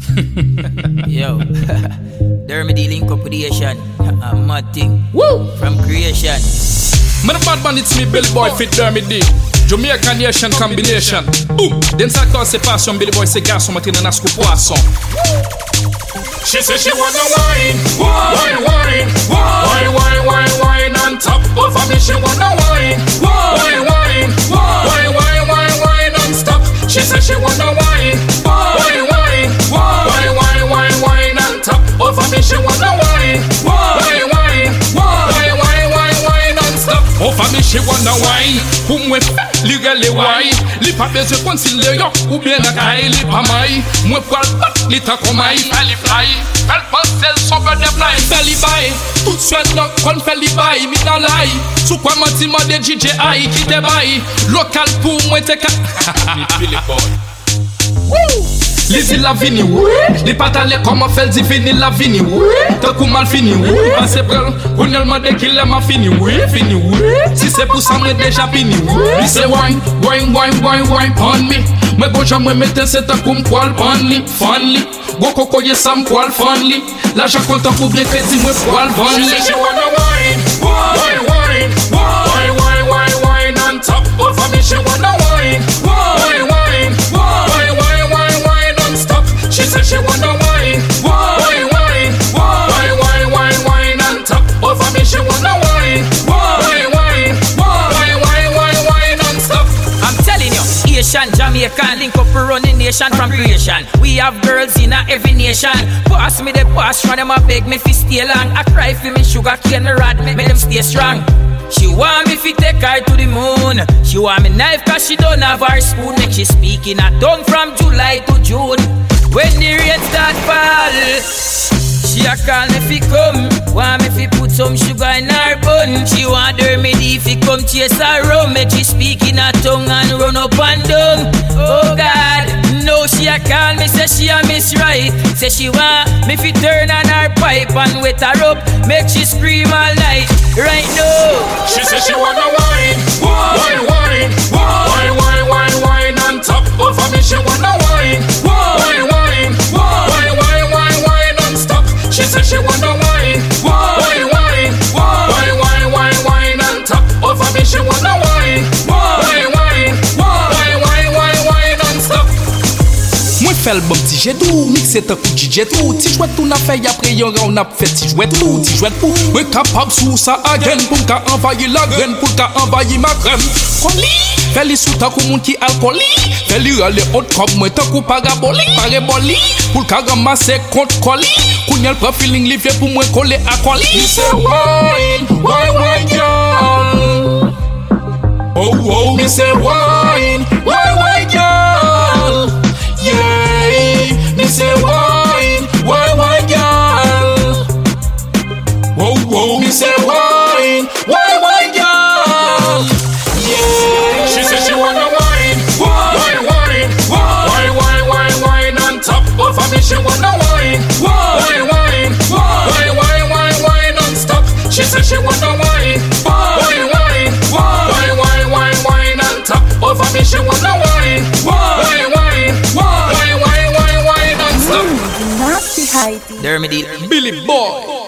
Yo, Dermody link up with the Asian. A mad thing. Woo! From creation. Man, the bad man, it's me, Billy Boy, fit Dermody. Jamaican Asian combination. Boom! Den ça quand c'est passion, Billy Boy, c'est garçon, matin dans nasco poisson. She said she wanna wine, wine, wine, wine, wine, wine, wine on top of me. She wanna wine, wine, wine, wine, wine, wine, wine on stop. She said she wanna wine, wine, wine, wine, wine, wine, wine on top of me. She wanna wine, wine, wine, wine, wine, wine, wine on stop. Of me she wanna wine, whom we legally wine. Li pa beze concilier yo, ou bien a kaye li pa may. Mwen pral bat li ta komay, feli fly. Fel pansel son peu de fly, feli bay. Tout suite non kon feli bay, mi nan lay. Sou kwa manti man de DJI ki te bay. Local pou mwen te ka. Billy Boy. Woo! Li di la vini, li patale comment fait di fini la vini, tant qu'on mal fini, passe prel, on a demandé qu'il est ma fini, fini, si c'est pour ça m'est déjà fini, li c'est wine, wine, wine, wine, wine, on me, mais bon jamais mettre c'est un comme poil, funly, funly, bon coco y'a sam poil, funly, l'argent content pour bien crédit, moi poil, funly. She said she wanna wine, wine, wine, wine, wine, wine, wine on top of me. She wanna wine, wine, wine, wine, wine, wine, wine on stop. She said she wanna wine, wine, wine, wine, wine, wine, wine on top of me. She wanna wine, wine, wine, wine, wine, wine, wine on stop. I'm telling you, Asian, Jamaican, link up for running nation from creation. We have girls in every nation. Pass me the pass, run them a beg me fi stay long. I cry for me sugar cane, me rod, make them stay strong. She want me fi take her to the moon. She want me knife cause she don't have her spoon. Make she speak in a tongue from July to June. When the rain start fall, she a call me fi come. Want me fi put some sugar in her bun. She want Dermody fi come chase her rum. Make she speak in a tongue and run up and down. Oh God, no she a call me say she a miss right. Say she want me fi turn on her pipe and wet her up. Make she scream all night right now. She said she wanna wine, wine, wine, wine, wine, wine, wine on top of me. She wanna wine, wine, wine, wine, wine, wine, wine on stop. She said she wanna wine, wine, wine, wine, wine, wine, wine on top of me. She wanna wine, wine, wine, wine, wine, wine, wine on stop. Moi fais le bon petit jet doux, mixé ta coup de jet tout. Si jouet tout n'a fait après y'en on a fait si jouet tout, si jouet pour. Moi capable sous ça again pour qu'a envahi la graine, pour qu'a envahi ma crème. Coli, fais les sous ta coup moun qui alcooli. Fais les aller autre comme moi ta coup paraboli, paraboli. Pour qu'a ramasser contre colis. Kounyal prend feeling li fait pour moi coller à colis. He said wine, wine, wine, girl. Oh, oh, me say wine, wine, wine, girl. Yeah, me say wine, wine, wine, girl. Oh, oh, me say wine, wine, wine, girl. Yeah, she said she wanna wine, wine, wine, wine, wine, wine, wine on top of me. She wanna wine, wine, wine, wine, wine, wine, wine on stop. She said she wanna wine, wine, wine, wine, wine, wine, wine on top of me. She wanna wine, wine, wine, wine, wine, wine, wine on stop. Nasty Heidi. Dermody. Billy Boy.